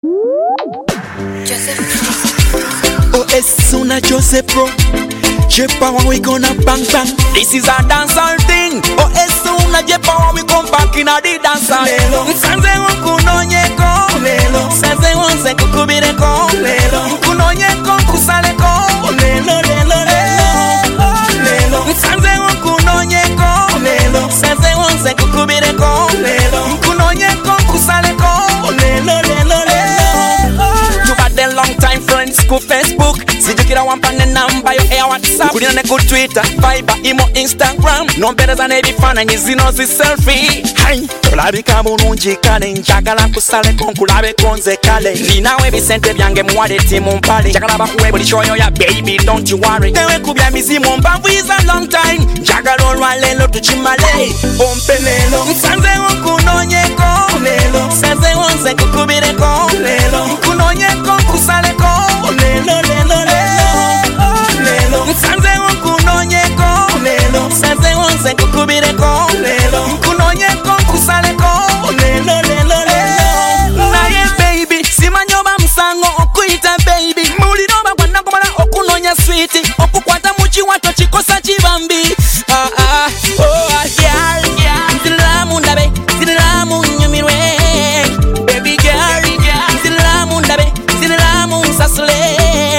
Oh, as soon as Joseph Pro, J-Power we gonna bang bang. This is a dancehall thing. Oh, as soon as J-Power we come back in a the dancehall. Lelo, sanze kunonyeko. Lelo, sanze wonse kukubireko. Lelo, kunonyeko kusaleko. Lelo, lelo, lelo, lelo. Sanze kunonyeko. Lelo, sanze wonse kukubireko. Lelo, kunonyeko kusaleko. Lelo, lelo, lelo. You got them long time friends ku Facebook. Si you kira one pan number you air WhatsApp. Kuri na good Twitter, Viber, Imo, Instagram. No better than any fan and zino si selfie. Hai, kulabi kabununji kale. Njagala kusale konkulabe konze kale. Ninawe Vicente byange mwade timu mpale. Njagala bakuwe buli choyo ya baby don't you worry. Tewe kubya mizimu mbavu is a long time. Njagala olwa lelo tuchimale. Pompe lelo, sanze kunonyeko. Lelo, sanze wonse kukubireko. Lelo, kunonyeko kusaleko. Lelo, lelo, lelo, sanze kunonyeko. Lelo, sanze wonse kukubireko. Lelo, kunonyeko kusaleko. Lelo, lelo, lelo. Naye baby, simanyoba msango okuita baby. Mulino bagwana komala okunonya sweet. Okukwata muchi wato chikosa chibambi. Oh, girl, nzilamu ndabe, nzilamu nyumirwe. Baby girl, nzilamu ndabe, nzilamu sasule.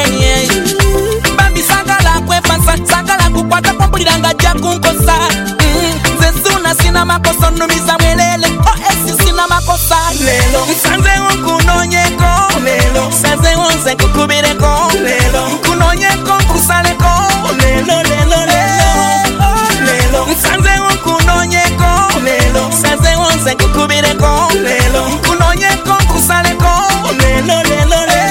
Baby sagala kwefasa, sagala kukwata kwambuliranga jakunkosa. Nzezuna sina makosa numiza mwelele. Oh, esi sina makosa. Lelo, sanze kunonyeko. Lelo, sanze wonse kukubireko. Lelo, kunonyeko kusaleko. Lelo, lelo, lelo, sanze kunonyeko. Lelo, sanze wonse kukubireko. Lelo, kunonyeko kusaleko. Lelo, lelo, lelo.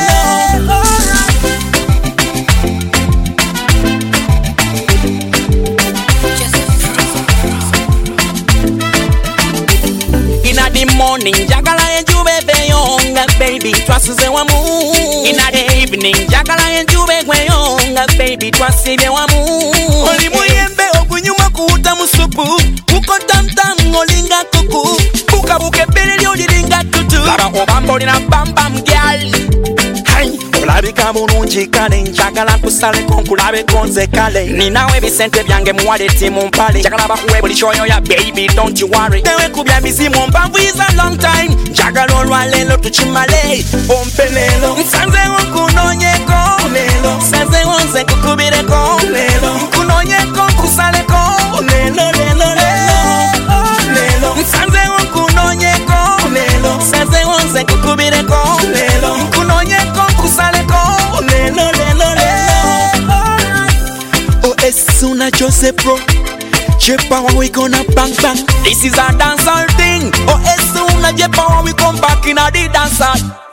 In the morning, jagala enjube veyonga, baby, twasuze wamu. In the evening, jagala enjube kweyonga, baby, twasibe wamu. Oli muyembe okunyuma kuuta musupu, kuko tamtam ngolinga kuku, bukabuke beleli oliringa tutu. Laba obambo lina bam bam girl. Hai, olabika bulungi kale, njagala kusale konkulabe konze kale. Ninawe Vicente byange mwade timu mpale. Njagala bakuwe buli choyo ya baby don't you worry. Tewe kubya mizimu mbavu is a long time. Njagala olwa lelo tuchimale. Pompe lelo, sanze kunonyeko. Lelo, sanze wonse kukubireko. Lelo, kunonyeko kusaleko. Lelo, lelo, lelo, sanze kunonyeko. Lelo, sanze wonse kukubireko. Lelo, kunonyeko kusaleko. Lelo, lelo, lelo. Oh, as soon as Joseph Pro, J-Power we gonna bang bang. This is a dancehall thing. Oh, as soon as J-Power we come back in a the dancehall.